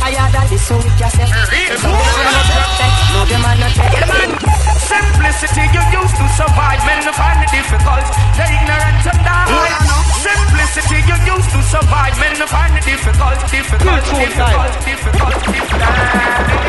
I had that this so with yourself. No, the man not take man. Simplicity you used to survive, men find it difficult. The ignorant and die. Simplicity you used to survive, men find it difficult.